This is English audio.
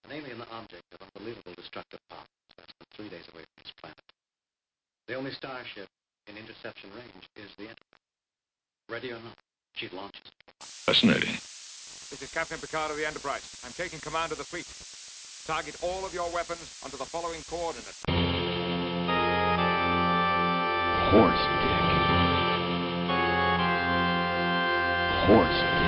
An alien object of unbelievable destructive power is less than 3 days away from this planet. The only starship in interception range is the Enterprise. Ready or not, she launches. Fascinating. This is Captain Picard of the Enterprise. I'm taking command of the fleet. Target all of your weapons onto the following coordinates. Horse dick. Horse dick.